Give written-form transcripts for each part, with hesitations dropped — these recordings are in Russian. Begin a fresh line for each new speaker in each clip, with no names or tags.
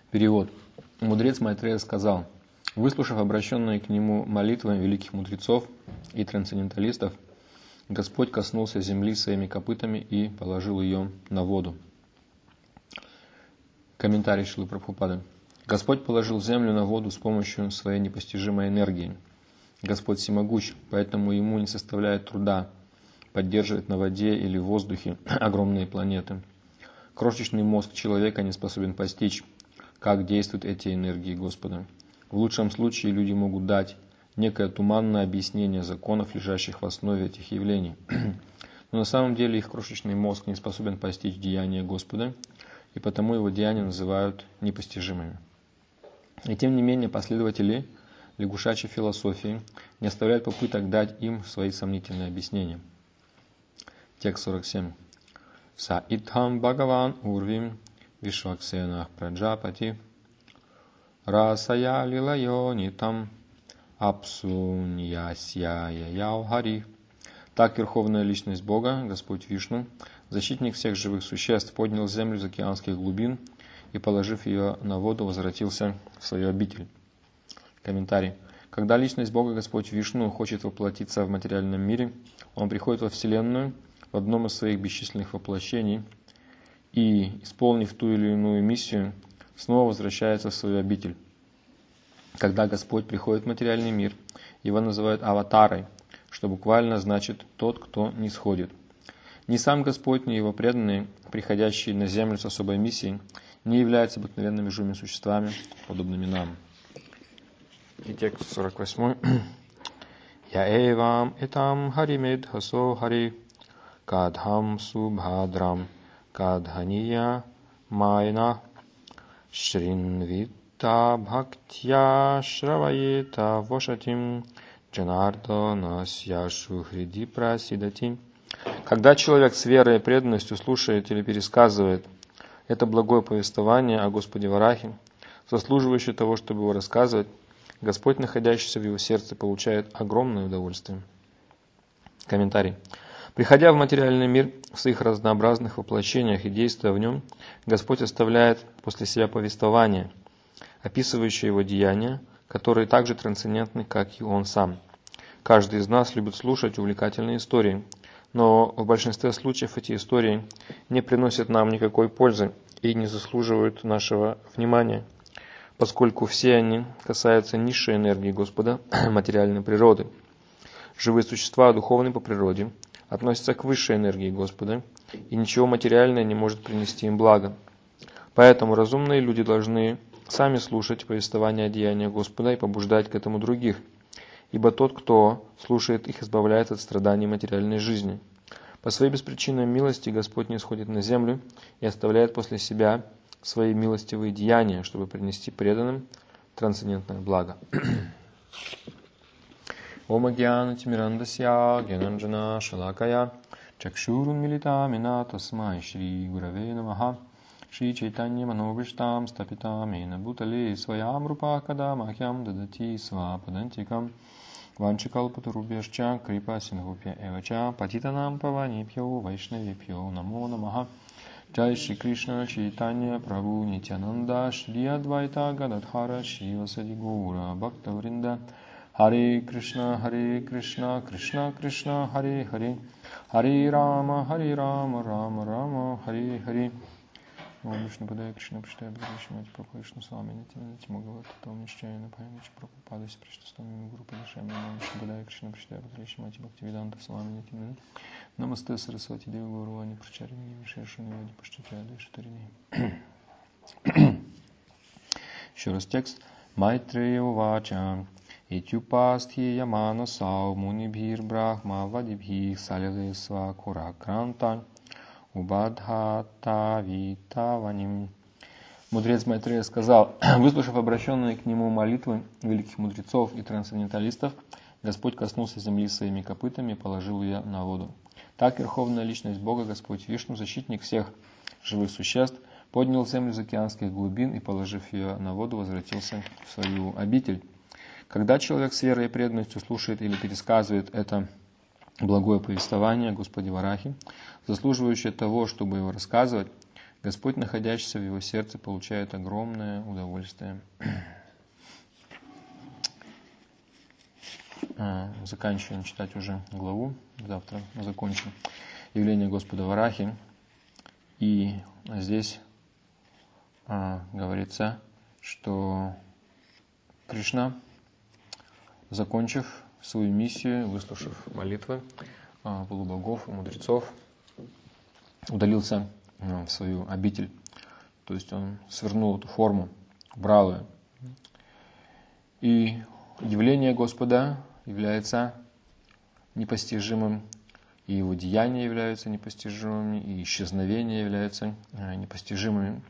Перевод. Мудрец Майтрея сказал: выслушав обращенные к нему молитвы великих мудрецов и трансценденталистов, Господь коснулся земли своими копытами и положил ее на воду. Комментарий Шрилы Прабхупады. Господь положил землю на воду с помощью своей непостижимой энергии. Господь всемогущ, поэтому ему не составляет труда поддерживать на воде или в воздухе огромные планеты. Крошечный мозг человека не способен постичь, как действуют эти энергии Господа. В лучшем случае люди могут дать некое туманное объяснение законов, лежащих в основе этих явлений. Но на самом деле их крошечный мозг не способен постичь деяния Господа, и потому его деяния называют непостижимыми. И тем не менее последователи лягушачьей философии не оставляют попыток дать им свои сомнительные объяснения. Текст 47. Са итхам бхагаван урвим вишваксенах праджапати расая лилайо нитам апсуньясьяя яухари. Так Верховная Личность Бога, Господь Вишну, защитник всех живых существ, поднял землю из океанских глубин и, положив ее на воду, возвратился в свою обитель. Комментарий. Когда Личность Бога, Господь Вишну, хочет воплотиться в материальном мире, Он приходит во Вселенную в одном из своих бесчисленных воплощений и, исполнив ту или иную миссию, снова возвращается в свою обитель. Когда Господь приходит в материальный мир, его называют аватарой, что буквально значит «тот, кто не сходит». Ни сам Господь, ни его преданные, приходящие на землю с особой миссией, не являются обыкновенными живыми существами, подобными нам. И текст 48. Я эвам этам харимед хасо хари кадхам субхадрам кадхания майна шринвита бхактя шраваета вошатим джанардана сяшу хриди прасидати. Когда человек с верой и преданностью слушает или пересказывает это благое повествование о Господе Варахе, заслуживающее того, чтобы его рассказывать, Господь, находящийся в его сердце, получает огромное удовольствие. Комментарий. Приходя в материальный мир в своих разнообразных воплощениях и действуя в нем, Господь оставляет после себя повествование, описывающее его деяния, которые так же трансцендентны, как и он сам. Каждый из нас любит слушать увлекательные истории, но в большинстве случаев эти истории не приносят нам никакой пользы и не заслуживают нашего внимания, поскольку все они касаются низшей энергии Господа, материальной природы. Живые существа, духовные по природе, относятся к высшей энергии Господа, и ничего материальное не может принести им блага. Поэтому разумные люди должны сами слушать повествования о деяниях Господа и побуждать к этому других, ибо тот, кто слушает их, избавляет от страданий материальной жизни. По своей беспричинной милости Господь не сходит на землю и оставляет после себя свои милостивые деяния, чтобы принести преданным трансцендентное благо. Ом агьяна тимирандасья гьянанджана шалакая чакшурун милитамина тасмай шри гураве намаха шри чайтанья манобриштам стапитам ена бутале своям рупа када махьям дадати свападантикам ванчикалпатурубьяшча крипа сингупья эвача патитанам паванипьо вайшнавипьо намо намаха. Джай Шри Кришна Чайтанья Прабху Нитянанда Шри Адвайта Гададхара Шри Васади Гаура Бхактавринда Харе Кришна Кришна Кришна Харе Харе Харе Рама Рама Рама Харе Харе. Om Vishnu Padaya Krishna Prashtaya Bhagavati Prabhu Vishnu Swami Nityananda Mogavata Tom Nishchayana Payamichi Prabhupada Prashtastami Guru Padashami Om Vishnu Padaya Krishna Prashtaya Bhagavati Bhaktivedanta Swami Nityananda Намасте Сарасвати Деви Гурувани Прачарини Вишешани Вади Паштачади Штарини. Еще раз текст. Майтрея Увача Итюпастхи Ямана Сау Мунибхир Брахма Вадибхих Салилесва Куракранта Убадхата Витаваним. Мудрец Майтрея сказал: выслушав обращенные к нему молитвы великих мудрецов и трансценденталистов, Господь коснулся земли своими копытами и положил ее на воду. Так Верховная Личность Бога, Господь Вишну, защитник всех живых существ, поднял землю из океанских глубин и, положив ее на воду, возвратился в свою обитель. Когда человек с верой и преданностью слушает или пересказывает это благое повествование о Господе Варахе, заслуживающее того, чтобы его рассказывать, Господь, находящийся в его сердце, получает огромное удовольствие. Заканчиваем читать уже главу, завтра закончим. Явление Господа Варахи. И здесь говорится, что Кришна, закончив свою миссию, выслушав молитвы полубогов и мудрецов, удалился в свою обитель. То есть он свернул эту форму, убрал ее. И явление Господа является непостижимым, и его деяния являются непостижимыми, и исчезновения являются непостижимыми.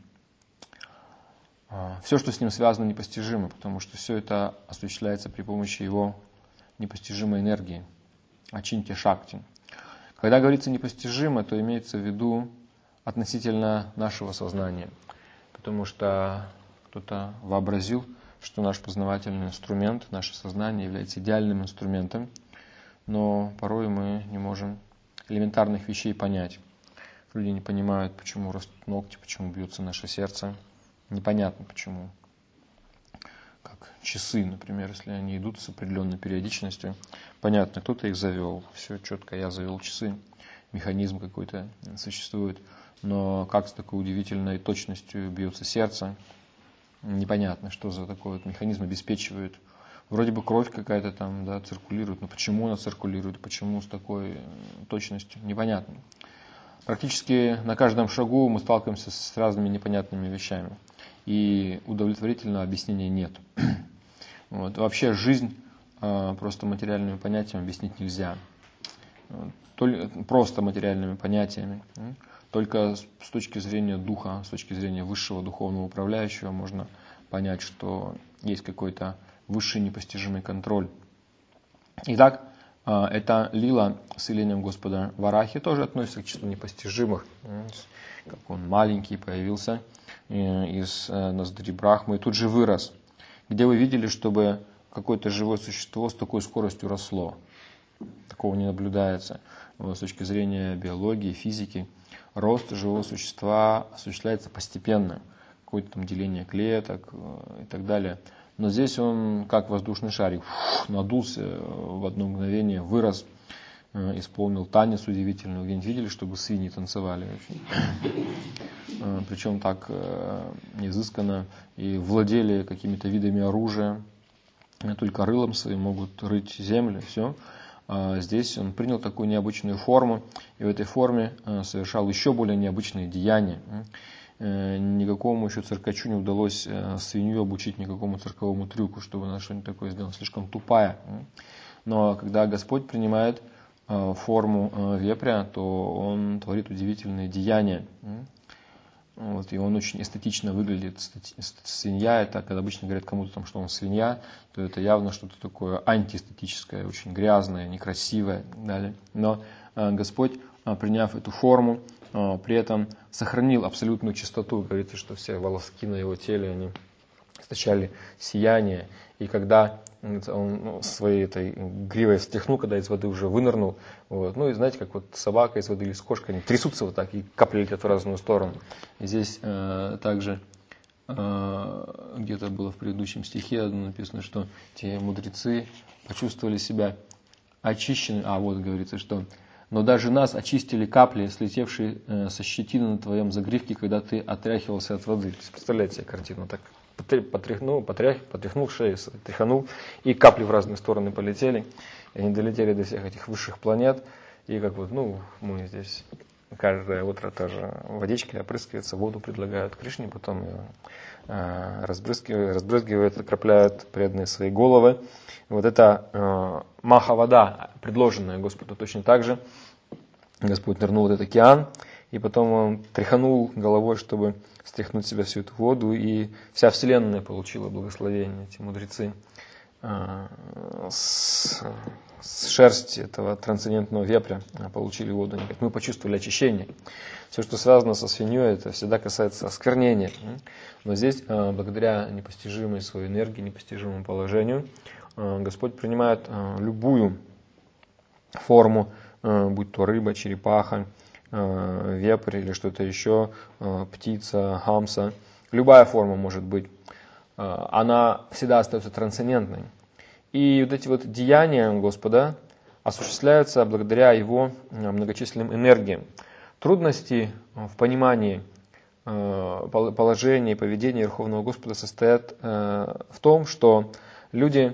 Все, что с ним связано, непостижимо, потому что все это осуществляется при помощи его непостижимой энергии, ачинтя шакти. Когда говорится непостижимо, то имеется в виду относительно нашего сознания, потому что кто-то вообразил, что наш познавательный инструмент, наше сознание является идеальным инструментом, но порой мы не можем элементарных вещей понять. Люди не понимают, почему растут ногти, почему бьется наше сердце. Непонятно почему. Как часы, например, если они идут с определенной периодичностью. Понятно, кто-то их завел. Все четко, я завел часы. Механизм какой-то существует. Но как с такой удивительной точностью бьется сердце, непонятно, что за такой вот механизм обеспечивает. Вроде бы кровь какая-то там, да, циркулирует, но почему она циркулирует, почему с такой точностью, непонятно. Практически на каждом шагу мы сталкиваемся с разными непонятными вещами. И удовлетворительного объяснения нет. Вот. Вообще жизнь просто материальными понятиями объяснить нельзя. Просто материальными понятиями. Только с точки зрения духа, с точки зрения высшего духовного управляющего можно понять, что есть какой-то высший непостижимый контроль. Итак, это лила с явлением Господа Варахи тоже относится к числу непостижимых. Как он маленький появился из ноздри Брахмы и тут же вырос. Где вы видели, чтобы какое-то живое существо с такой скоростью росло? Такого не наблюдается. С точки зрения биологии, физики, рост живого существа осуществляется постепенно. Какое-то там деление клеток и так далее. Но здесь он, как воздушный шарик, надулся в одно мгновение, вырос, исполнил танец удивительный. Вы где-нибудь видели, чтобы свиньи танцевали? Причем так изысканно и владели какими-то видами оружия. Только рылом своим могут рыть землю, все. А здесь он принял такую необычную форму, и в этой форме совершал еще более необычные деяния. Никакому еще циркачу не удалось свинью обучить никакому цирковому трюку, чтобы она что-нибудь такое сделала, слишком тупая. Но когда Господь принимает форму вепря, то Он творит удивительные деяния. Вот, и он очень эстетично выглядит. Свинья, это когда обычно говорят кому-то, там, что он свинья, то это явно что-то такое антиэстетическое, очень грязное, некрасивое. Далее. Но Господь, приняв эту форму, при этом сохранил абсолютную чистоту. Говорится, что все волоски на его теле, они источали сияние. И когда он своей этой гривой встряхнул, когда из воды уже вынырнул, вот, ну и знаете, как вот собака из воды или с кошкой, они трясутся вот так, и капли летят в разную сторону. И здесь также где-то было в предыдущем стихе написано, что те мудрецы почувствовали себя очищенными. Вот говорится, что но даже нас очистили капли, слетевшие со щетины на твоем загривке, когда ты отряхивался от воды. Представляете себе картину? Так потряхнул шею, тряханул, и капли в разные стороны полетели. И они долетели до всех этих высших планет. И как вот, мы здесь каждое утро тоже водичкой опрыскивается, воду предлагают Кришне, потом ее разбрызгивают, окропляют преданные свои головы. Вот это маха-вода, предложенная Господу точно так же. Господь нырнул в этот океан, и потом он тряханул головой, чтобы стряхнуть с себя всю эту воду, и вся Вселенная получила благословение, эти мудрецы. С шерсти этого трансцендентного вепря получили воду. Мы почувствовали очищение. Все, что связано со свиньей, это всегда касается осквернения. Но здесь, благодаря непостижимой своей энергии, непостижимому положению, Господь принимает любую форму, будь то рыба, черепаха, вепрь или что-то еще, птица, хамса. Любая форма может быть. Она всегда остается трансцендентной. И вот эти вот деяния Господа осуществляются благодаря Его многочисленным энергиям. Трудности в понимании положения и поведения Верховного Господа состоят в том, что люди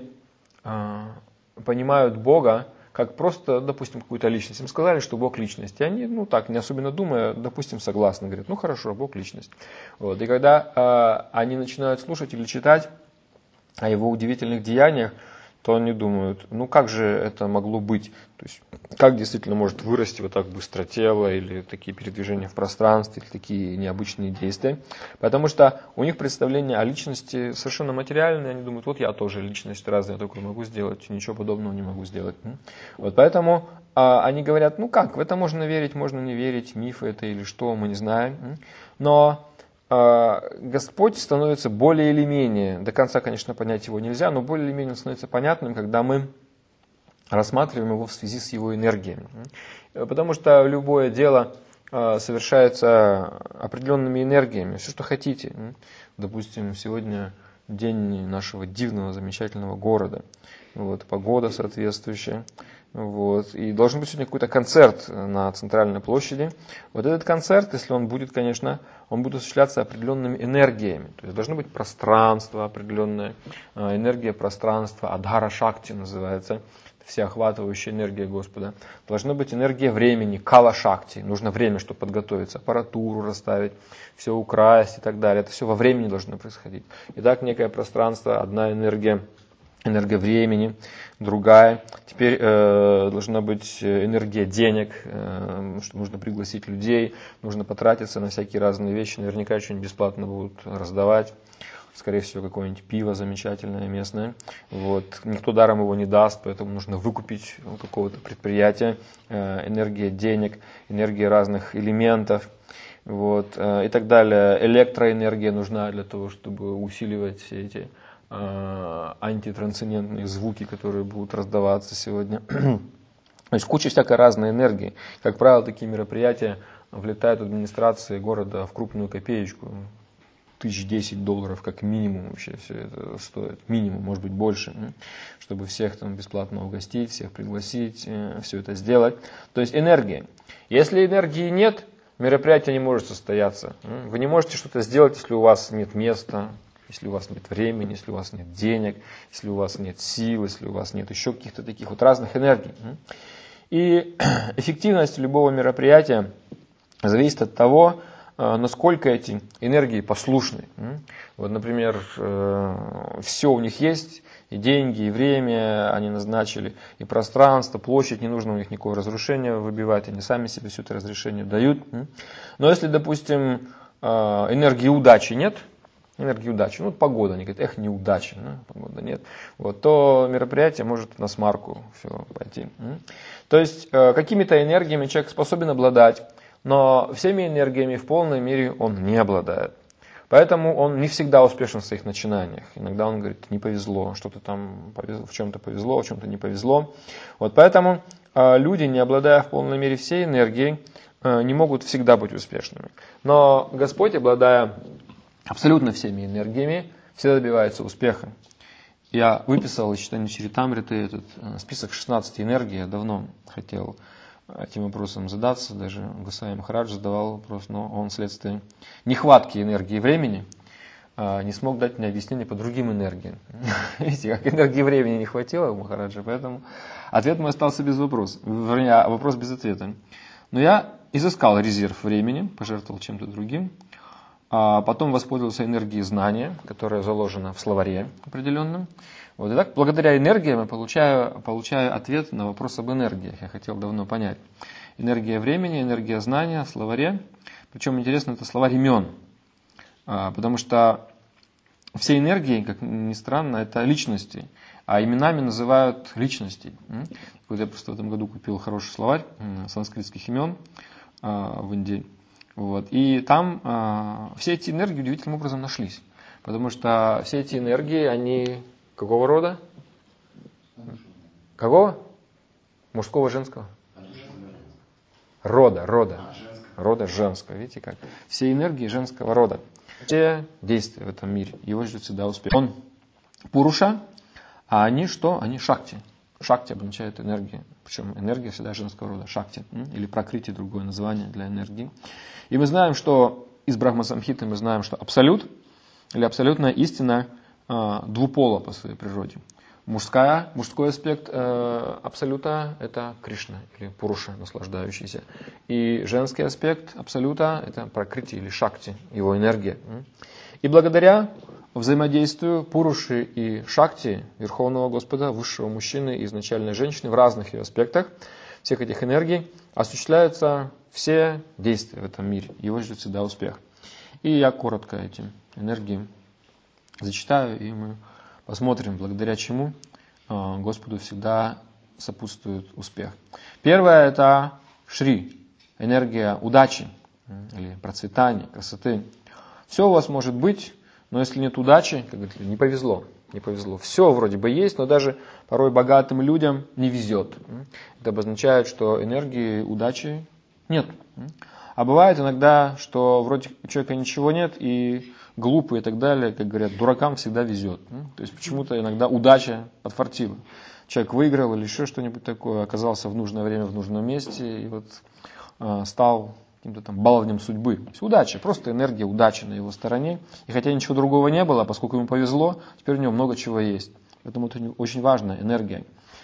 понимают Бога как просто, допустим, какую-то личность. Им сказали, что Бог личность. И они, так, не особенно думая, допустим, согласны. Говорят, хорошо, Бог личность. Вот. И когда они начинают слушать или читать о Его удивительных деяниях, то они думают, как же это могло быть? То есть, как действительно может вырасти вот так быстро тело, или такие передвижения в пространстве, или такие необычные действия. Потому что у них представление о личности совершенно материальное. Они думают, вот я тоже личность разная, я только могу сделать, ничего подобного не могу сделать. Вот поэтому они говорят, как, в это можно верить, можно не верить, мифы это или что, мы не знаем. Но Господь становится более или менее, до конца, конечно, понять его нельзя, но более или менее становится понятным, когда мы рассматриваем его в связи с его энергиями. Потому что любое дело совершается определенными энергиями, все, что хотите. Допустим, сегодня день нашего дивного, замечательного города. Погода соответствующая. И должен быть сегодня какой-то концерт на центральной площади. Этот концерт, если он будет, конечно, он будет осуществляться определенными энергиями. То есть должно быть пространство определенное, энергия пространства, адхара шакти называется, всеохватывающая энергия Господа. Должна быть энергия времени, кала шакти. Нужно время, чтобы подготовиться, аппаратуру расставить, все украсть и так далее. Это все во времени должно происходить. Итак, некое пространство, одна энергия времени, другая. Теперь должна быть энергия денег, что нужно пригласить людей, нужно потратиться на всякие разные вещи, наверняка что-нибудь бесплатно будут раздавать. Скорее всего, какое-нибудь пиво замечательное местное. Никто даром его не даст, поэтому нужно выкупить у какого-то предприятия. Энергия денег, энергия разных элементов. И так далее. Электроэнергия нужна для того, чтобы усиливать все эти антитрансцендентные звуки, которые будут раздаваться сегодня. То есть куча всякой разной энергии. Как правило, такие мероприятия влетают в администрации города в крупную копеечку. $1010 как минимум вообще все это стоит. Минимум, может быть больше. Чтобы всех там бесплатно угостить, всех пригласить, все это сделать. То есть энергия. Если энергии нет, мероприятие не может состояться. Вы не можете что-то сделать, если у вас нет места, если у вас нет времени, если у вас нет денег, если у вас нет сил, если у вас нет еще каких-то таких разных энергий. И эффективность любого мероприятия зависит от того, насколько эти энергии послушны. Например, все у них есть, и деньги, и время они назначили, и пространство, площадь, не нужно у них никакого разрушения выбивать, они сами себе все это разрешение дают. Но если, допустим, энергии удачи нет, погода, они говорят, неудача, погода нет, то мероприятие может на смарку все пойти. То есть какими-то энергиями человек способен обладать, но всеми энергиями в полной мере он не обладает. Поэтому он не всегда успешен в своих начинаниях. Иногда он говорит, не повезло, что-то там в чем-то повезло, в чем-то не повезло. Поэтому люди, не обладая в полной мере всей энергией, не могут всегда быть успешными. Но Господь, обладая абсолютно всеми энергиями, все добиваются успеха. Я выписал из читания Чаритамриты этот список 16 энергий. Я давно хотел этим вопросом задаться. Даже Госвами Махарадж задавал вопрос, но он вследствие нехватки энергии времени не смог дать мне объяснение по другим энергиям. Видите, как энергии времени не хватило у Махараджа, поэтому ответ мой остался без вопроса. Вернее, вопрос без ответа. Но я изыскал резерв времени, пожертвовал чем-то другим. А потом воспользовался энергией знания, которая заложена в словаре определенном. И так, благодаря энергиям я получаю ответ на вопрос об энергиях. Я хотел давно понять. Энергия времени, энергия знания в словаре. Причем интересно, это словарь имен. Потому что все энергии, как ни странно, это личности. А именами называют личностей. Я просто в этом году купил хороший словарь санскритских имен в Индии. И там все эти энергии удивительным образом нашлись. Потому что все эти энергии, они какого рода? Какого? Мужского, женского? Рода. рода женского. Видите как? Все энергии женского рода. Все действия в этом мире. Его ждет всегда успех. Он Пуруша, а они что? Они Шакти. Шакти обозначает энергию. Причем энергия всегда женского рода. Шакти. Или Пракрити, другое название для энергии. И мы знаем, что из Брахма-самхиты мы знаем, что абсолют или абсолютная истина двупола по своей природе. Мужской аспект абсолюта – это Кришна или Пуруша, наслаждающийся. И женский аспект абсолюта – это Пракрити или Шакти, его энергия. И благодаря взаимодействию Пуруши и Шакти, Верховного Господа, высшего мужчины и изначальной женщины в разных ее аспектах, всех этих энергий, осуществляются все действия в этом мире. Его ждет всегда успех. И я коротко эти энергии зачитаю, и мы посмотрим, благодаря чему Господу всегда сопутствует успех. Первое – это Шри, энергия удачи или процветания, красоты. Все у вас может быть, но если нет удачи, как говорится, не повезло. Не повезло. Все вроде бы есть, но даже порой богатым людям не везет. Это обозначает, что энергии удачи нет. А бывает иногда, что вроде у человека ничего нет, и глупый и так далее, как говорят, дуракам всегда везет. То есть почему-то иногда удача подфартила. Человек выиграл или еще что-нибудь такое, оказался в нужное время в нужном месте, и вот стал каким-то там баловнем судьбы. То есть удача, просто энергия удачи на его стороне. И хотя ничего другого не было, поскольку ему повезло, теперь у него много чего есть. Поэтому это очень важная энергия.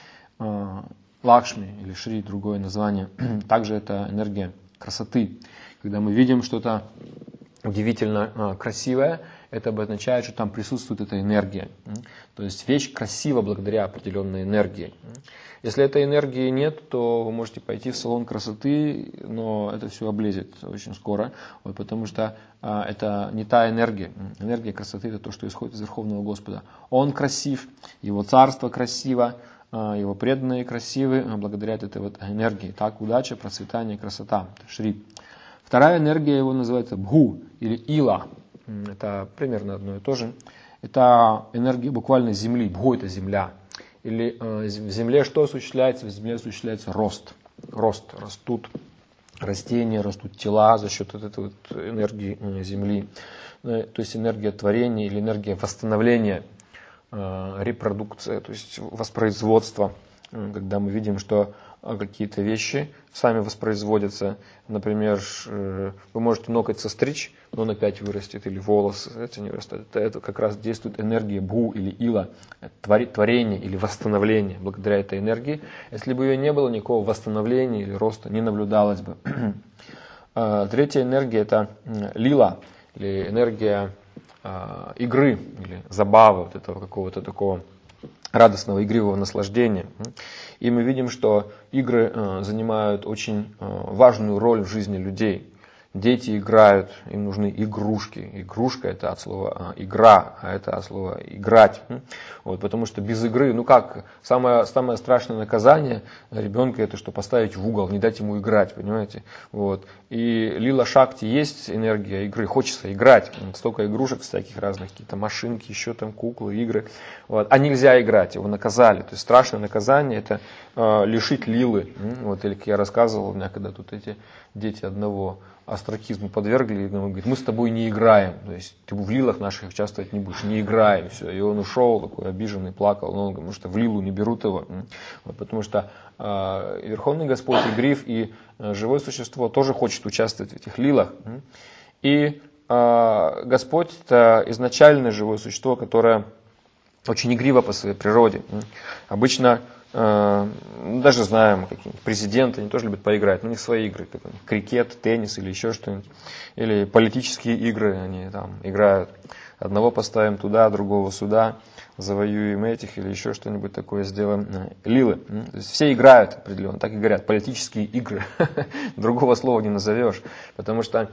Лакшми или Шри, другое название. Также это энергия красоты. Когда мы видим что-то удивительно красивое, это обозначает, что там присутствует эта энергия. То есть вещь красива благодаря определенной энергии. Если этой энергии нет, то вы можете пойти в салон красоты, но это все облезет очень скоро, потому что это не та энергия. Энергия красоты – это то, что исходит из Верховного Господа. Он красив, его царство красиво, его преданные красивы благодаря этой вот энергии. Так, удача, процветание, красота. Шри. Вторая энергия его называется Бху или Ила. Это примерно одно и то же. Это энергия буквально земли. Бху – это земля. Или в земле что осуществляется? В земле осуществляется рост. Растут растения, растут тела за счет этой вот энергии земли. То есть энергия творения или энергия восстановления, репродукция, то есть воспроизводство. Когда мы видим, что какие-то вещи сами воспроизводятся. Например, вы можете ноготь состричь, но он опять вырастет, или волосы эти не вырастут. Это как раз действует энергия Бху или Ила, творение или восстановление. Благодаря этой энергии, если бы ее не было, никакого восстановления или роста не наблюдалось бы. Третья энергия – это Лила, или энергия игры, или забавы, вот этого какого-то такого радостного, игривого наслаждения. И мы видим, что игры занимают очень важную роль в жизни людей. Дети играют, им нужны игрушки. Игрушка – это от слова игра, а это от слова играть. Вот, потому что без игры, самое страшное наказание ребенка – это что поставить в угол, не дать ему играть, понимаете? Вот. И Лила Шакти есть энергия игры, хочется играть. Столько игрушек всяких разных, какие-то машинки, еще там куклы, игры. Вот. А нельзя играть, его наказали. То есть страшное наказание – это лишить Лилы. Вот, или как я рассказывал, у меня когда тут эти дети одного остракизму подвергли, и он говорит, мы с тобой не играем, то есть ты в лилах наших участвовать не будешь, не играем, все. И он ушел такой обиженный, плакал, но он говорит, потому что в лилу не берут его, вот, потому что Верховный Господь и Гриф, и живое существо тоже хочет участвовать в этих лилах. И Господь – это изначальное живое существо, которое очень игриво по своей природе. Обычно даже знаем, какие-нибудь президенты, они тоже любят поиграть, но у них свои игры, крикет, теннис или еще что-нибудь, или политические игры, они там играют, одного поставим туда, другого сюда, завоюем этих или еще что-нибудь такое сделаем. Лилы. То есть все играют определенно, так и говорят, политические игры. Другого слова не назовешь, потому что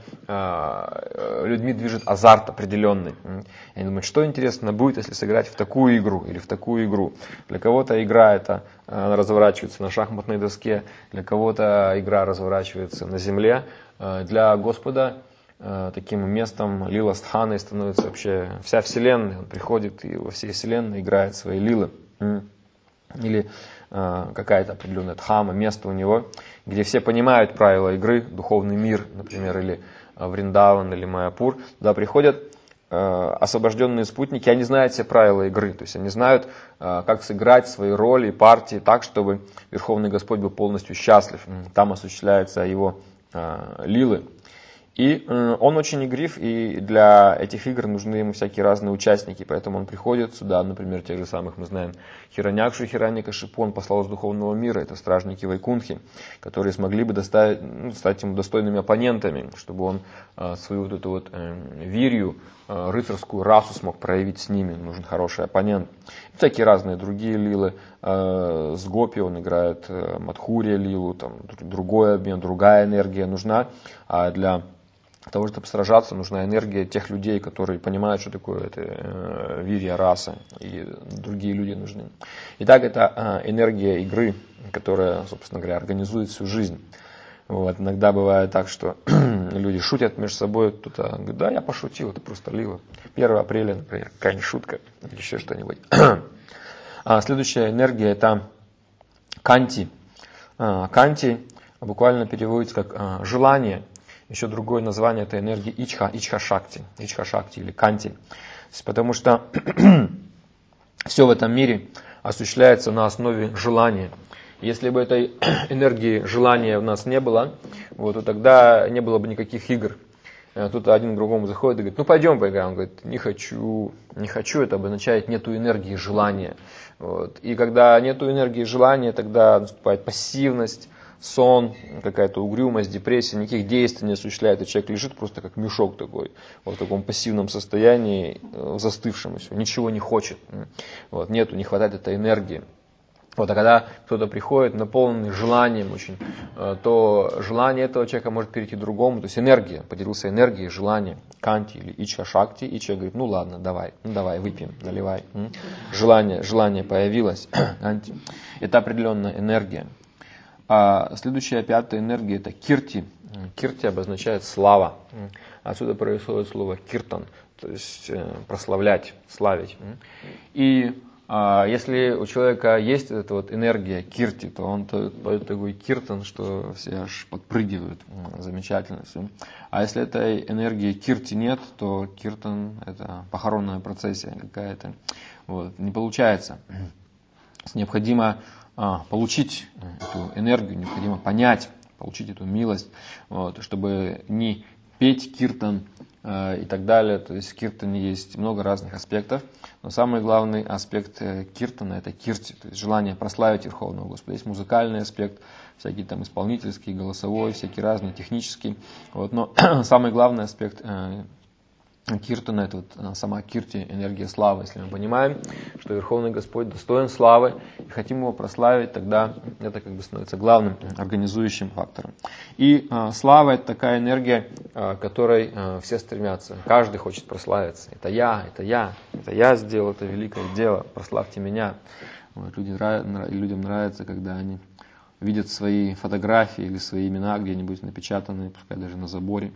людьми движет азарт определенный. И они думают, что интересно будет, если сыграть в такую игру или в такую игру. Для кого-то игра это разворачивается на шахматной доске, для кого-то игра разворачивается на земле. Для Господа таким местом лила стханы становится вообще вся вселенная. Он приходит и во всей вселенной играет свои лилы. или какая-то определенная дхама, место у него, где все понимают правила игры, духовный мир, например, или Вриндаван, или Майяпур, туда приходят освобожденные спутники, они знают все правила игры, то есть они знают, как сыграть свои роли и партии так, чтобы Верховный Господь был полностью счастлив. Там осуществляются его лилы. И он очень игрив, и для этих игр нужны ему всякие разные участники, поэтому он приходит сюда, например, тех же самых, мы знаем, Хираньякшу и Хираньякашипу, он послал из духовного мира, это стражники Вайкунхи, которые смогли бы стать ему достойными оппонентами, чтобы он свою вот эту вот вирью, рыцарскую расу смог проявить с ними, нужен хороший оппонент. И всякие разные другие лилы, с Гопи он играет Мадхурия лилу, там другой обмен, другая энергия нужна, а для того, чтобы сражаться, нужна энергия тех людей, которые понимают, что такое это вирья, раса, и другие люди нужны. Итак, это энергия игры, которая, собственно говоря, организует всю жизнь. Вот. Иногда бывает так, что люди шутят между собой, кто-то говорит, да, я пошутил, это просто лила. 1 апреля, например, какая-нибудь шутка или еще что-нибудь. Следующая энергия это канти. Канти буквально переводится как желание. Еще другое название это энергия ичха-шакти или канти. Потому что все в этом мире осуществляется на основе желания. Если бы этой энергии желания у нас не было, то тогда не было бы никаких игр. Тут один к другому заходит и говорит, ну пойдем поиграем. Он говорит, не хочу, это обозначает нету энергии желания. И когда нету энергии желания, тогда наступает пассивность, сон, какая-то угрюмость, депрессия, никаких действий не осуществляет, и человек лежит просто как мешок такой, в таком пассивном состоянии, застывшем, ничего не хочет, не хватает этой энергии. А когда кто-то приходит, наполненный желанием очень, то желание этого человека может перейти к другому, то есть энергия, поделился энергией, желанием, канти или ичха-шакти, и человек говорит, ну ладно, давай, выпьем, наливай. Желание появилось, это определенная энергия. А следующая, 5-я энергия это кирти. Кирти обозначает слава. Отсюда происходит слово киртан, то есть прославлять, славить. И если у человека есть эта вот энергия кирти, то он поет такой киртан, что все аж подпрыгивают. Замечательно все. А если этой энергии кирти нет, то киртан это похоронная процессия какая-то. Не получается. Необходимо получить эту энергию, необходимо понять, получить эту милость, чтобы не петь киртан и так далее. То есть в киртане есть много разных аспектов, но самый главный аспект киртана это кирти, то есть желание прославить Верховного Господа. Есть музыкальный аспект, всякий там исполнительский, голосовой, всякий разный, технический. Но самый главный аспект киртана это сама кирти, энергия славы. Если мы понимаем, что Верховный Господь достоин славы и хотим его прославить, тогда это становится главным организующим фактором. И слава это такая энергия, к которой все стремятся. Каждый хочет прославиться. Это я сделал это великое дело, прославьте меня. Людям нравится, когда они видят свои фотографии или свои имена где-нибудь напечатанные, пускай даже на заборе.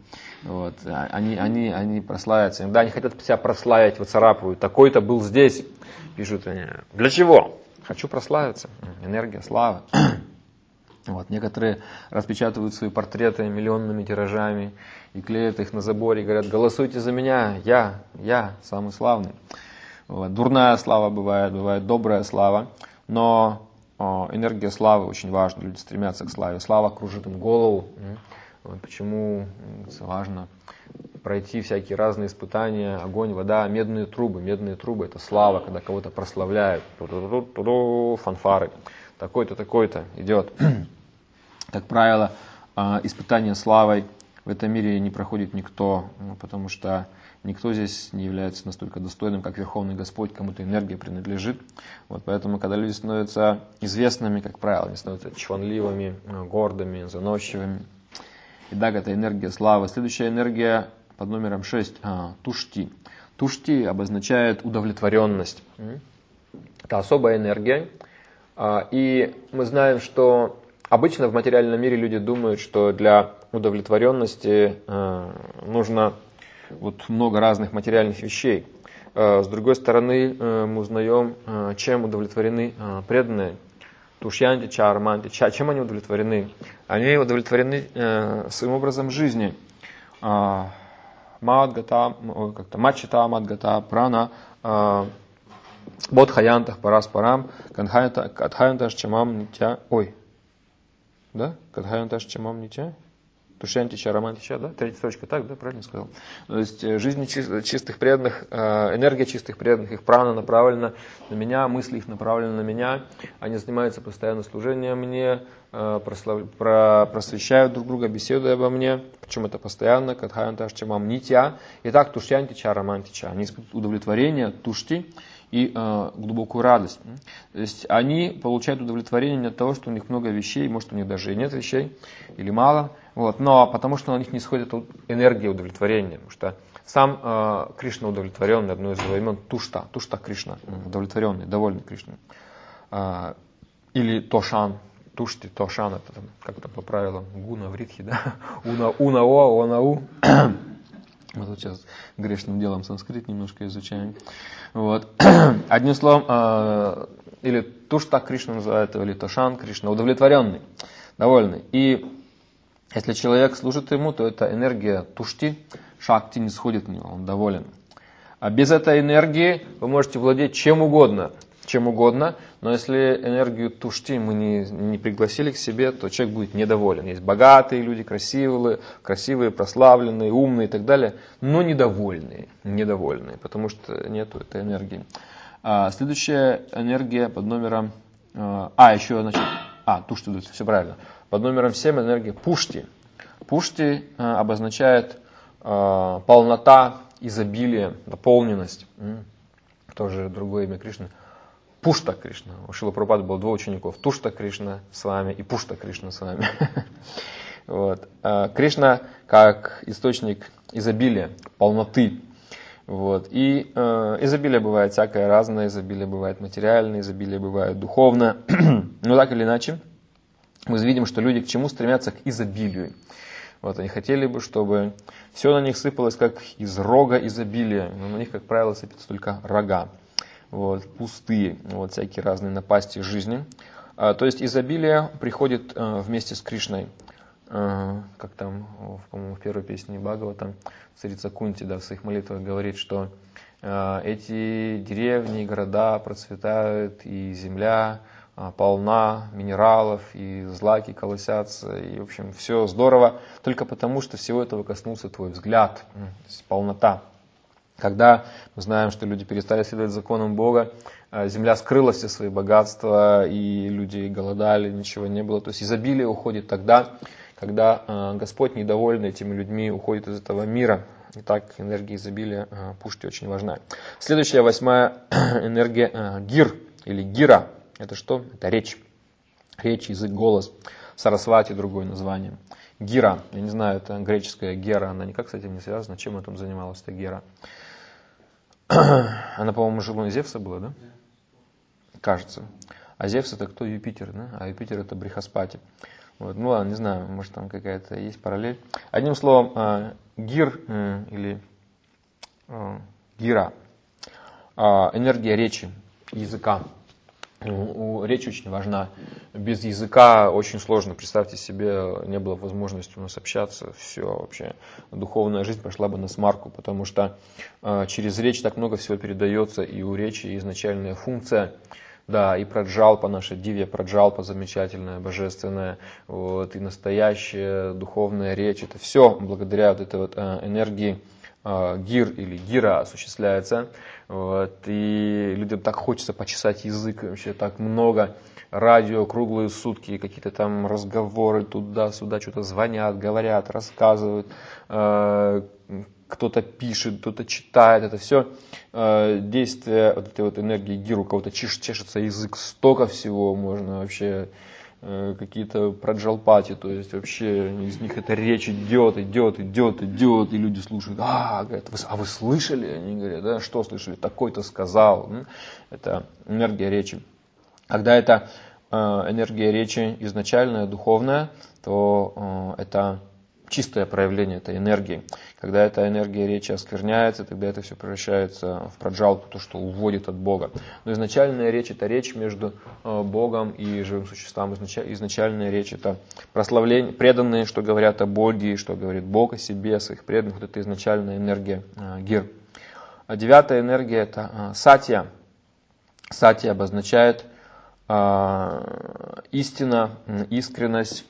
Они прославятся. Иногда они хотят себя прославить, выцарапывают. Такой-то был здесь. Пишут они. Для чего? Хочу прославиться. Энергия славы. Некоторые распечатывают свои портреты миллионными тиражами и клеят их на заборе и говорят, голосуйте за меня, я самый славный. Дурная слава бывает добрая слава, но энергия славы очень важна, люди стремятся к славе. Слава кружит им голову. Почему важно пройти всякие разные испытания, огонь, вода, медные трубы. Медные трубы это слава, когда кого-то прославляют. Фанфары. Такой-то идет. Как правило, испытания славой в этом мире не проходит никто, потому что никто здесь не является настолько достойным, как Верховный Господь, кому-то энергия принадлежит. Поэтому, когда люди становятся известными, как правило, они становятся чванливыми, гордыми, заносчивыми. Итак, это энергия славы. Следующая энергия под номером 6 – тушти. Тушти обозначает удовлетворенность. Это особая энергия. И мы знаем, что обычно в материальном мире люди думают, что для удовлетворенности нужно много разных материальных вещей. с другой стороны, мы узнаем, чем удовлетворены преданные. Тушьянти, чарманти, чем они удовлетворены? Они удовлетворены своим образом жизни. Мадгата, как-то мачита, мадгата, прана, бодхаянтах, параспарам, кадхаянташ, чамам, нитя. Ой, да? Кадхаянташ, чамам, нитя? Тушьянти, чараманти, да? Третья строчка, так, да, правильно сказал? То есть жизнь чистых преданных, энергия чистых преданных, их прана направлена на меня, мысли их направлены на меня, они занимаются постоянно служением мне, просвещают друг друга, беседуя обо мне, причем это постоянно, кадхаянташ, чамам, нитя. Итак, тушьянти, чараманти, они испытывают удовлетворение, тушти, и глубокую радость. То есть они получают удовлетворение не от того, что у них много вещей, может у них даже и нет вещей, или мало, вот, но потому что на них не сходит энергия удовлетворения, потому что сам Кришна удовлетворенный, одно из его имен Тушта Кришна, удовлетворенный, довольный Кришной. Или Тошан, Тушти, Тошан, это там, как там по правилам, Гуна, Вритхи, да, Унао, Онау. Мы тут сейчас грешным делом санскрит немножко изучаем. Вот. Одним словом, или Тушта Кришна называют, или Тошан Кришна, удовлетворенный, довольный. И если человек служит ему, то эта энергия Тушти, Шакти не сходит в него, он доволен. А без этой энергии вы можете владеть чем угодно, но если энергию Тушти мы не пригласили к себе, то человек будет недоволен. Есть богатые люди, красивые, прославленные, умные и так далее, но недовольные, потому что нет этой энергии. Следующая энергия под номером... Тушти, все правильно. Под номером 7 энергия Пушти. Пушти обозначает полнота, изобилие, наполненность. Тоже другое имя Кришны. Пушта Кришна. У Шрилы Прабхупады было 2 учеников. Тушта Кришна с вами и Пушта Кришна с вами. Вот. Кришна как источник изобилия, полноты. Вот. И изобилие бывает всякое разное. Изобилие бывает материальное, изобилие бывает духовное. Но так или иначе, мы видим, что люди к чему стремятся? К изобилию. Вот, они хотели бы, чтобы все на них сыпалось, как из рога изобилия. Но на них, как правило, сыпятся только рога. Вот, пустые, вот, всякие разные напасти жизни. То есть изобилие приходит вместе с Кришной. Как там, по-моему, в первой песне Бхагаватам царица Кунти, да, в своих молитвах говорит, что эти деревни, города процветают, и земля полна минералов, и злаки колосятся, и, в общем, все здорово, только потому, что всего этого коснулся твой взгляд, то есть полнота. Когда мы знаем, что люди перестали следовать законам Бога, земля скрыла все свои богатства, и люди голодали, ничего не было. То есть изобилие уходит тогда, когда Господь, недовольный этими людьми, уходит из этого мира. Итак, энергия изобилия Пушти очень важна. Следующая, 8-я энергия Гир или Гира. Это что? Это речь. Речь, язык, голос. Сарасвати другое название. Гира. Я не знаю, это греческая Гера. Она никак с этим не связана. Чем она там занималась, эта Гера? Она, по-моему, жена Зевса была, да? Кажется. А Зевс это кто? Юпитер, да? А Юпитер это Брихаспати. Вот. Ну ладно, не знаю, может там какая-то есть параллель. Одним словом, Гир или Гира. Энергия речи, языка. Речь очень важна. Без языка очень сложно. Представьте себе, не было возможности у нас общаться. Все, вообще, духовная жизнь пошла бы на смарку, потому что через речь так много всего передается, и у речи изначальная функция. Да, и праджалпа, наша дивья праджалпа замечательная, божественная, вот, и настоящая духовная речь. Это все благодаря вот этой вот энергии гир или гира осуществляется. Вот, и людям так хочется почесать язык, вообще так много радио круглые сутки, какие-то там разговоры туда-сюда, что-то звонят, говорят, рассказывают, кто-то пишет, кто-то читает, это все действие вот этой вот энергии гиру, у кого-то чешется язык, столько всего можно вообще, какие-то праджалпати, то есть вообще из них эта речь идет, и люди слушают, говорят, вы слышали? Они говорят, да, что слышали? Такой-то сказал. Это энергия речи. Когда это энергия речи изначальная, духовная, то это чистое проявление этой энергии. Когда эта энергия речи оскверняется, тогда это все превращается в праджалпу, то, что уводит от Бога. Но изначальная речь — это речь между Богом и живым существом. Изначальная речь — это прославление, преданные, что говорят о Боге, что говорит Бог о себе, о своих преданных. Вот это изначальная энергия гир. А 9-я энергия — это сатья. Сатья обозначает истина, искренность,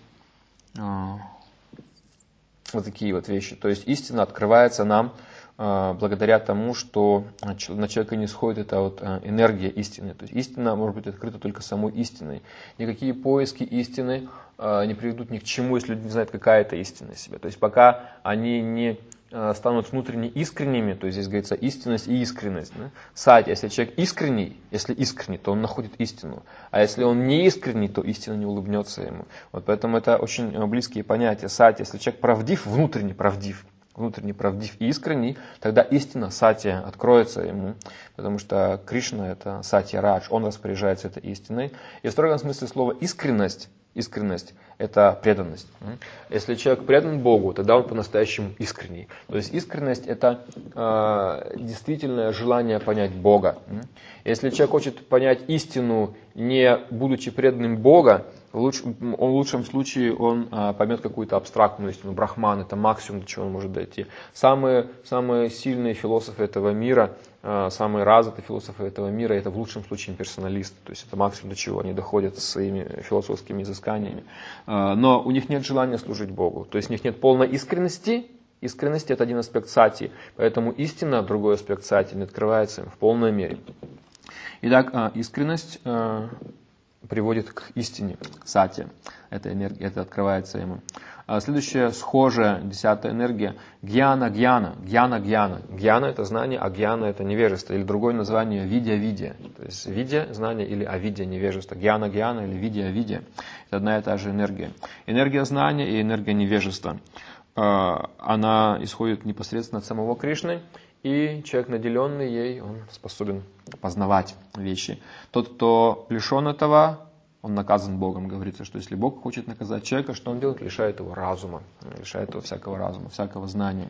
вот такие вот вещи. То есть истина открывается нам благодаря тому, что на человека не сходит эта вот энергия истины. То есть истина может быть открыта только самой истиной. Никакие поиски истины не приведут ни к чему, если люди не знают, какая это истина себя. То есть пока они не станут внутренне искренними, то есть здесь говорится истинность и искренность. Да? Сатья, если человек искренний, то он находит истину. А если он не искренний, то истина не улыбнется ему. Вот поэтому это очень близкие понятия. Сатья, если человек правдив, внутренне правдив и искренний, тогда истина, сатья, откроется ему, потому что Кришна — это сатья радж, он распоряжается этой истиной. И в строгом смысле слова искренность — это преданность. Если человек предан Богу, тогда он по-настоящему искренний. То есть искренность — это действительное желание понять Бога. Если человек хочет понять истину, не будучи преданным Бога, в лучшем случае он поймет какую-то абстрактную истину. Брахман — это максимум, до чего он может дойти. Самые сильные философы этого мира, самые развитые философы этого мира — это в лучшем случае имперсоналисты. То есть это максимум, до чего они доходят со своими философскими изысканиями. Но у них нет желания служить Богу. То есть у них нет полной искренности. Искренность — это один аспект сати. Поэтому истина, другой аспект сати, не открывается им в полной мере. Итак, искренность приводит к истине, сати. Это энергия, это открывается ему. Следующая схожая 10-я энергия — гьяна. Гьяна — это знание, а гьяна — это невежество. Или другое название — видя. То есть видя — знание, или авидя — невежество. Гьяна или видя. Это одна и та же энергия. Энергия знания и энергия невежества. Она исходит непосредственно от самого Кришны. И человек, наделенный ей, он способен познавать вещи. Тот, кто лишен этого, он наказан Богом. Говорится, что если Бог хочет наказать человека, что он делает? Лишает его разума, лишает его всякого разума, всякого знания.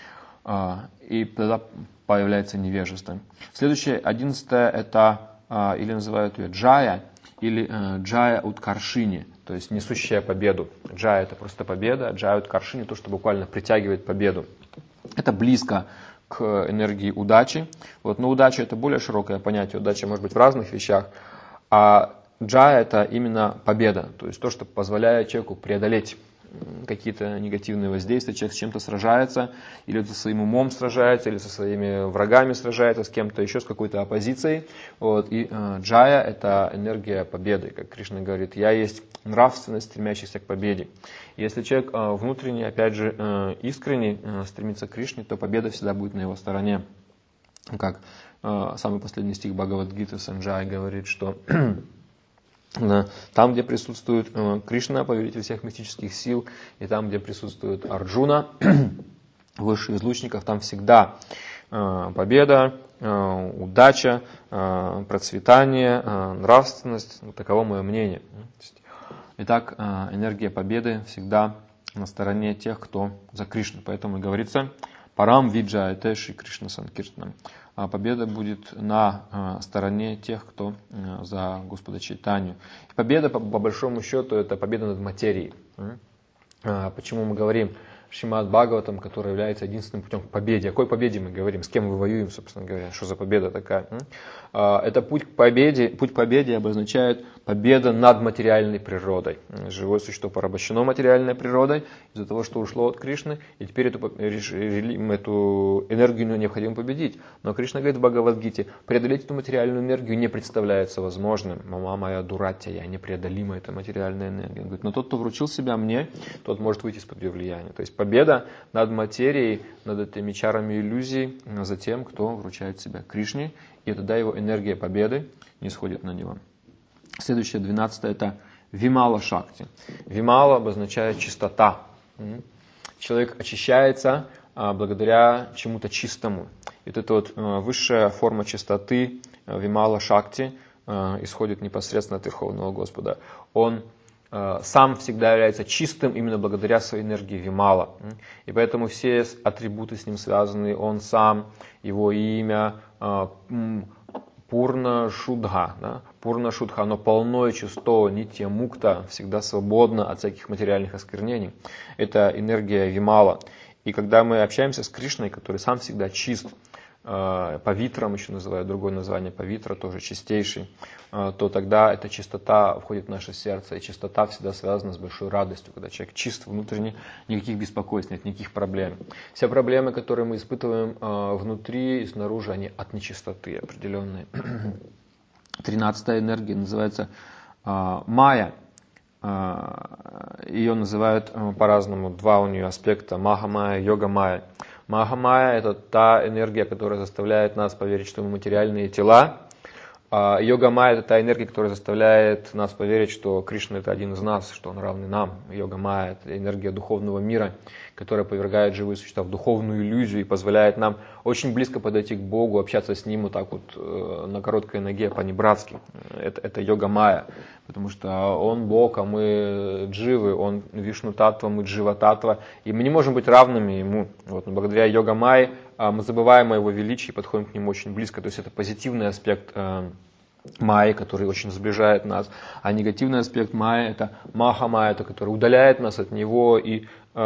И тогда появляется невежество. Следующее, 11-е, это, или называют ее джая, или джая уткаршини, то есть несущая победу. Джая — это просто победа, джая уткаршини — то, что буквально притягивает победу. Это близко к энергии удачи. Но удача — это более широкое понятие. Удача может быть в разных вещах. А джая — это именно победа. То есть то, что позволяет человеку преодолеть какие-то негативные воздействия. Человек с чем-то сражается, или со своим умом сражается, или со своими врагами сражается, с кем-то еще, с какой-то оппозицией. И джая — это энергия победы. Как Кришна говорит, я есть нравственность, стремящаяся к победе. Если человек внутренне, опять же, искренне стремится к Кришне, то победа всегда будет на его стороне. Как самый последний стих Бхагавад-гиты Санджай говорит, что там, где присутствует Кришна, повелитель всех мистических сил, и там, где присутствует Арджуна, высший из лучников, там всегда победа, удача, процветание, нравственность. Таково мое мнение. Итак, энергия победы всегда на стороне тех, кто за Кришну. Поэтому и говорится «Парам виджаяте Шри Кришна Санкиртанам». Победа будет на стороне тех, кто за Господа Чайтанью. Победа, по большому счету, это победа над материей. Почему мы говорим Шримад Бхагаватам, который является единственным путем к победе? О какой победе мы говорим? С кем мы воюем, собственно говоря? Что за победа такая? Это путь к победе. Путь к победе обозначает победа над материальной природой. Живое существо порабощено материальной природой из-за того, что ушло от Кришны, и теперь эту энергию необходимо победить. Но Кришна говорит в Бхагавад-гите, преодолеть эту материальную энергию не представляется возможным. Мама моя дуратья, непреодолима эта материальная энергия. Он говорит, но тот, кто вручил себя мне, тот может выйти из-под ее влияния. То есть победа над материей, над этими чарами иллюзий, за тем, кто вручает себя Кришне, и тогда его энергия победы не сходит на него. Следующее, 12-е, это вимала шакти. Вимала обозначает чистота. Человек очищается благодаря чему-то чистому. И вот эта вот высшая форма чистоты, вимала шакти, исходит непосредственно от Верховного Господа. Он сам всегда является чистым именно благодаря своей энергии Вимала. И поэтому все атрибуты с ним связаны, он сам, его имя, Пурна Шудха. Да? Пурна Шудха, оно полно и чисто, нитья мукта, всегда свободно от всяких материальных осквернений. Это энергия Вимала. И когда мы общаемся с Кришной, который сам всегда чист, павитром еще называют, другое название павитра, тоже чистейший, то тогда эта чистота входит в наше сердце. И чистота всегда связана с большой радостью. Когда человек чист внутренне, никаких беспокойств нет, никаких проблем. Все проблемы, которые мы испытываем внутри и снаружи, они от нечистоты определенные. 13-я энергия называется майя. Ее называют по-разному, два у нее аспекта: маха-майя, йога-майя. Маха-майя — это та энергия, которая заставляет нас поверить, что мы материальные тела. Йога-майя — это та энергия, которая заставляет нас поверить, что Кришна — это один из нас, что он равный нам. Йога-майя — это энергия духовного мира, которая повергает живые существа в духовную иллюзию и позволяет нам очень близко подойти к Богу, общаться с Ним вот так вот на короткой ноге, по-небратски. Это йога-майя, потому что Он Бог, а мы дживы, Он Вишну-татва, мы джива-татва, и мы не можем быть равными Ему. Вот, но благодаря йога-майе мы забываем о Его величии и подходим к Нему очень близко. То есть это позитивный аспект майи, который очень сближает нас. А негативный аспект майи — это маха-майя, который удаляет нас от Него и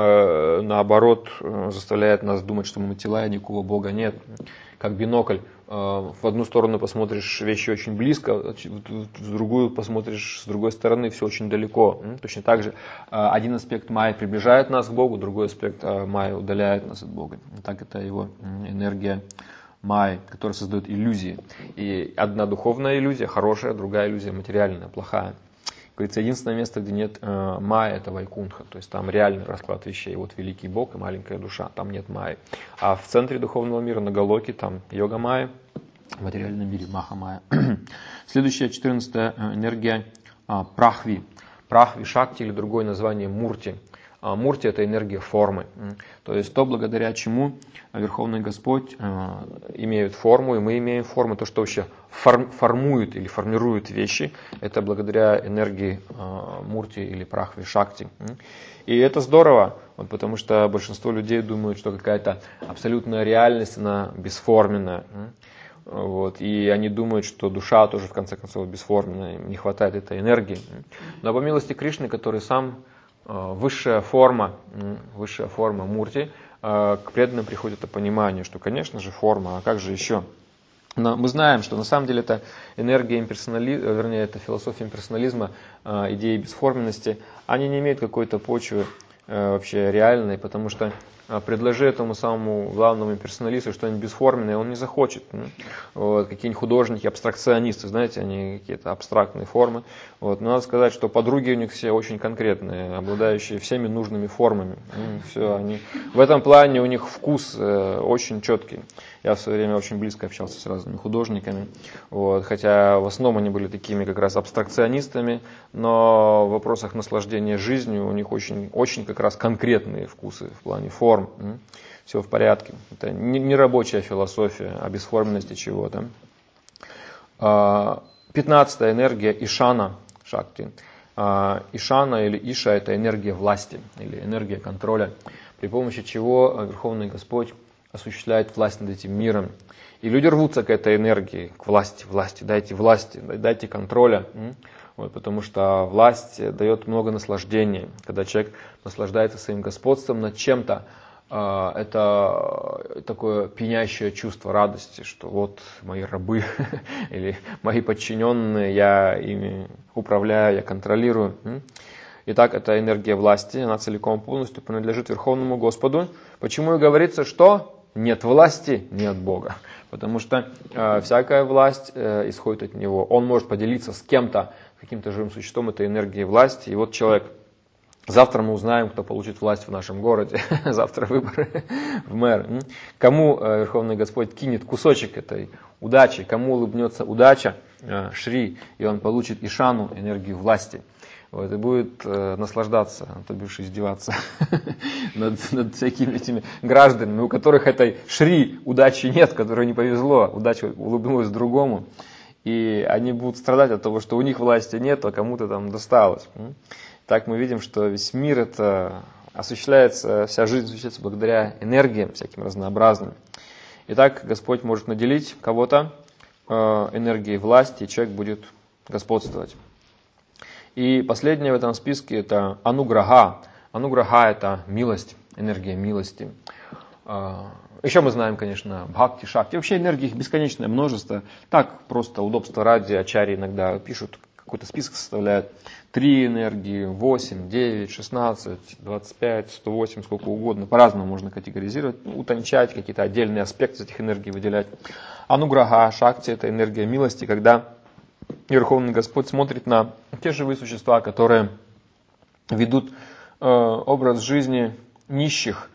наоборот заставляет нас думать, что мы тела и никакого Бога нет. Как бинокль. В одну сторону посмотришь, вещи очень близко, в другую посмотришь с другой стороны, все очень далеко. Точно так же один аспект майи приближает нас к Богу, другой аспект майи удаляет нас от Бога. Так это его энергия майи, которая создает иллюзии. И одна духовная иллюзия хорошая, другая иллюзия материальная, плохая. Говорится, единственное место, где нет майи, это Вайкунтха, то есть там реальный расклад вещей. Вот великий Бог и маленькая душа, там нет майи. А в центре духовного мира, на Галоке, там йога майя, в материальном мире маха майя. Следующая, 14-я энергия прахви. Прахви шакти или другое название мурти. Мурти — это энергия формы. То есть то, благодаря чему Верховный Господь имеет форму, и мы имеем форму. То, что вообще формует или формирует вещи, это благодаря энергии мурти или прахви шакти. И это здорово, вот, потому что большинство людей думают, что какая-то абсолютная реальность, она бесформенная. Вот, и они думают, что душа тоже в конце концов бесформенная, им не хватает этой энергии. Но по милости Кришны, который сам высшая форма мурти, к преданным приходит это понимание, что, конечно же, форма, а как же еще? Но мы знаем, что на самом деле это энергия имперсонализма, вернее, это философия имперсонализма, идеи бесформенности, они не имеют какой-то почвы вообще реальной, потому что предложи этому самому главному имперсоналисту что-нибудь бесформенное, он не захочет. Вот, какие-нибудь художники, абстракционисты, знаете, они какие-то абстрактные формы. Вот, но надо сказать, что подруги у них все очень конкретные, обладающие всеми нужными формами. Все, они, в этом плане у них вкус очень четкий. Я в свое время очень близко общался с разными художниками, вот, хотя в основном они были такими как раз абстракционистами, но в вопросах наслаждения жизнью у них очень, очень как раз конкретные вкусы в плане форм. Все в порядке. Это не рабочая философия о бесформенности чего-то. 15-я энергия Ишана Шакти. Ишана или Иша — это энергия власти или энергия контроля, при помощи чего Верховный Господь осуществляет власть над этим миром. И люди рвутся к этой энергии, к власти, дайте контроля. Вот, потому что власть дает много наслаждения. Когда человек наслаждается своим господством над чем-то, это такое пьянящее чувство радости, что вот мои рабы или мои подчиненные, я ими управляю, я контролирую. Итак, это энергия власти, она целиком полностью принадлежит Верховному Господу. Почему и говорится, что нет власти, нет Бога. Потому что всякая власть исходит от Него. Он может поделиться с кем-то, каким-то живым существом этой энергией власти. И вот человек. Завтра мы узнаем, кто получит власть в нашем городе. Завтра выборы в мэр. Кому Верховный Господь кинет кусочек этой удачи, кому улыбнется удача, Шри, и он получит Ишану, энергию власти. Вот, и будет наслаждаться, то бишь издеваться над всякими этими гражданами, у которых этой Шри удачи нет, которой не повезло, удача улыбнулась другому. И они будут страдать от того, что у них власти нет, а кому-то там досталось. Так мы видим, что весь мир это осуществляется, вся жизнь осуществляется благодаря энергиям всяким разнообразным. Итак, Господь может наделить кого-то энергией власти, и человек будет господствовать. И последнее в этом списке это ануграха. Ануграха это милость, энергия милости. Еще мы знаем, конечно, бхакти, шакти. Вообще энергии их бесконечное множество. Так, просто удобство ради, ачарьи иногда пишут, какой-то список составляют. 3 энергии, 8, 9, 16, 25, 108, сколько угодно. По-разному можно категоризировать, утончать, какие-то отдельные аспекты этих энергий выделять. Ануграха, шакти это энергия милости, когда Верховный Господь смотрит на те живые существа, которые ведут образ жизни нищих,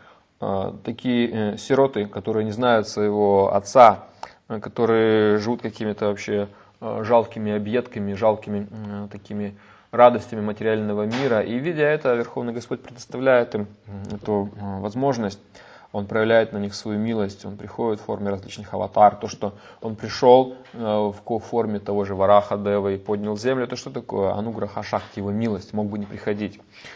такие сироты, которые не знают своего отца, которые живут какими-то вообще жалкими объедками, жалкими такими радостями материального мира. И видя это, Верховный Господь предоставляет им эту возможность. Он проявляет на них свою милость, он приходит в форме различных аватар. То, что он пришел в форме того же Вараха Девы и поднял землю, это что такое? Ануграха шакти, его милость, мог бы не приходить.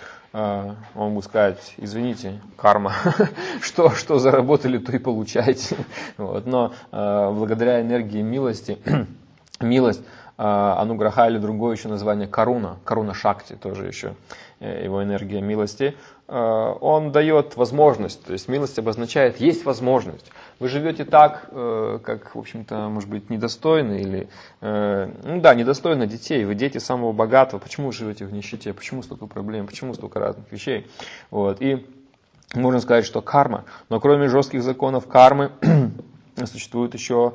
Он мог бы сказать, извините, карма, что заработали, то и получаете. Вот. Но благодаря энергии милости, милость, ануграха или другое еще название каруна, каруна шакти, тоже еще его энергия милости, он дает возможность, то есть милость обозначает, есть возможность. Вы живете так, как, в общем-то, может быть, недостойны, или, недостойны детей, вы дети самого богатого, почему вы живете в нищете, почему столько проблем, почему столько разных вещей. Вот. И можно сказать, что карма, но кроме жестких законов кармы, существует еще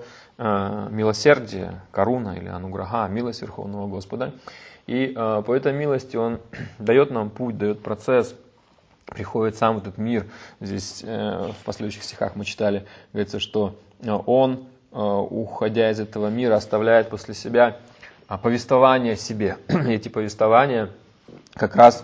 милосердие, каруна или ануграха, милость Верховного Господа. И по этой милости Он дает нам путь, дает процесс, приходит сам в этот мир. Здесь в последующих стихах мы читали, говорится, что Он, уходя из этого мира, оставляет после себя повествование о себе. И эти повествования как раз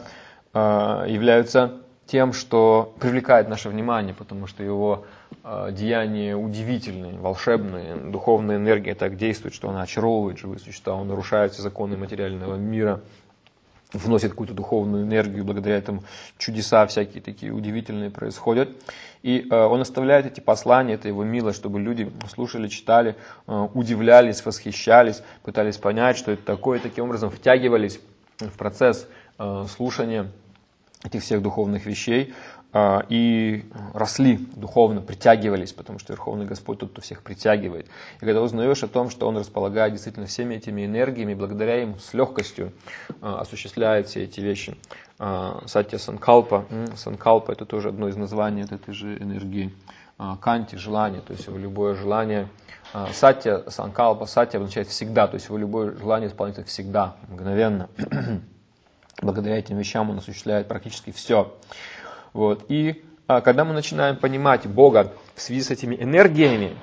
являются тем, что привлекает наше внимание, потому что его деяния удивительные, волшебные, духовная энергия так действует, что она очаровывает живые существа, он нарушает все законы материального мира, вносит какую-то духовную энергию, благодаря этому чудеса всякие такие удивительные происходят. И он оставляет эти послания, это его милость, чтобы люди слушали, читали, удивлялись, восхищались, пытались понять, что это такое, и таким образом втягивались в процесс слушания этих всех духовных вещей и росли духовно, притягивались, потому что Верховный Господь тот, кто всех притягивает. И когда узнаешь о том, что Он располагает действительно всеми этими энергиями, благодаря им с легкостью осуществляет все эти вещи. Сатья Санкалпа, Санкалпа это тоже одно из названий этой же энергии. Канти, желание, то есть его любое желание. Сатья, Санкалпа, Сатья означает всегда, то есть его любое желание исполняется всегда, мгновенно. Благодаря этим вещам Он осуществляет практически все. Вот. И когда мы начинаем понимать Бога в связи с этими энергиями,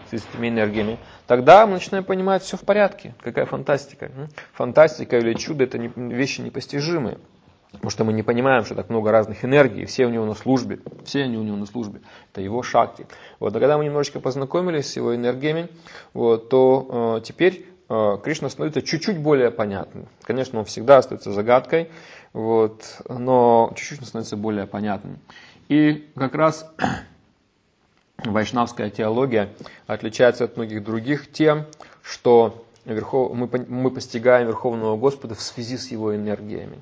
тогда мы начинаем понимать, все в порядке. Какая фантастика. Фантастика или чудо — это вещи непостижимые. Потому что мы не понимаем, что так много разных энергий, все у него на службе. Все они у него на службе. Это его шакти. Вот. А когда мы немножечко познакомились с его энергиями, вот, то теперь Кришна становится чуть-чуть более понятным. Конечно, он всегда остается загадкой, вот, но чуть-чуть он становится более понятным. И как раз вайшнавская теология отличается от многих других тем, что мы постигаем Верховного Господа в связи с его энергиями.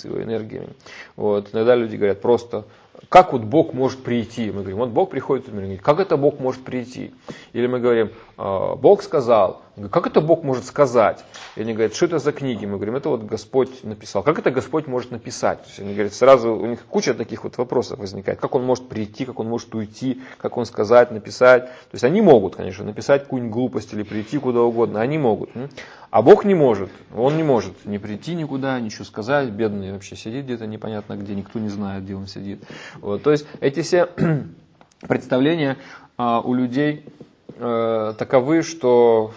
Вот. Иногда люди говорят просто, как вот Бог может прийти? Мы говорим, вот Бог приходит в мир, говорит, как это Бог может прийти? Или мы говорим, Бог сказал, как это Бог может сказать? И они говорят, что это за книги? Мы говорим, это вот Господь написал. Как это Господь может написать? То есть они говорят, сразу у них куча таких вот вопросов возникает. Как Он может прийти, как Он может уйти, как Он сказать, написать. То есть они могут, конечно, написать какую-нибудь глупость или прийти куда угодно, они могут. А Бог не может. Он не может ни прийти никуда, ничего сказать. Бедный вообще сидит где-то непонятно где, никто не знает, где он сидит. Вот. То есть эти все представления у людей таковы, что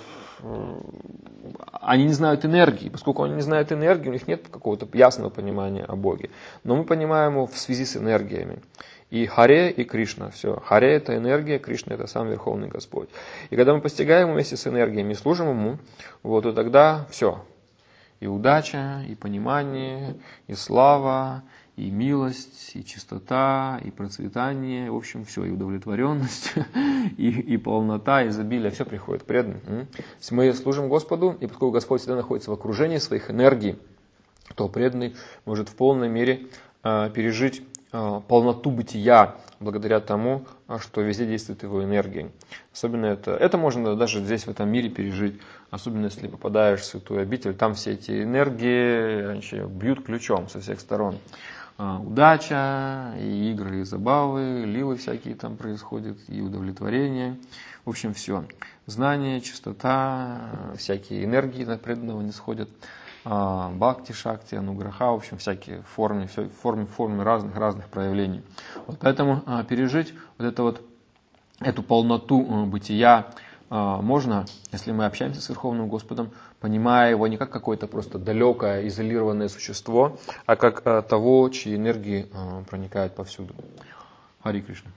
они не знают энергии. Поскольку они не знают энергии, у них нет какого-то ясного понимания о Боге. Но мы понимаем его в связи с энергиями. И Харе, и Кришна. Все. Харе — это энергия, Кришна — это сам Верховный Господь. И когда мы постигаем вместе с энергиями и служим Ему, вот, то тогда все. и удача, и понимание, и слава, и милость, и чистота, и процветание, в общем, все, и удовлетворенность, и полнота, и изобилие, все приходит к преданным. Если мы служим Господу, и поскольку Господь всегда находится в окружении своих энергий, то преданный может в полной мере пережить полноту бытия благодаря тому, что везде действует его энергия. Особенно это можно даже здесь, в этом мире, пережить. Особенно если попадаешь в святую обитель, там все эти энергии бьют ключом со всех сторон. Удача, и игры, и забавы, лилы всякие там происходят, и удовлетворение. В общем, все. Знание, чистота, всякие энергии на преданного не сходят. Бхакти, шакти, ануграха, в общем, всякие формы разных проявлений. Вот поэтому пережить эту полноту бытия можно, если мы общаемся с Верховным Господом, понимая его не как какое-то просто далекое, изолированное существо, а как того, чьи энергии проникают повсюду. Хари Кришна.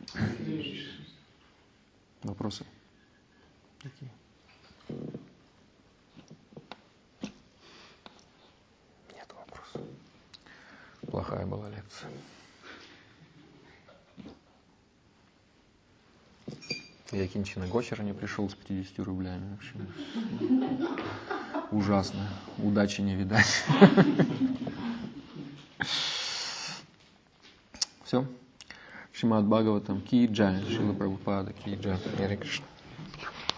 Вопросы? Какие? Нет вопросов. Плохая была лекция. Я Кинчина Гочера не пришел с 50 рублями. В общем, ужасно. Удачи не видать. Все. Шримад Бхагаватам ки джай. Шрила Прабхупада ки джай. Харе Кришна.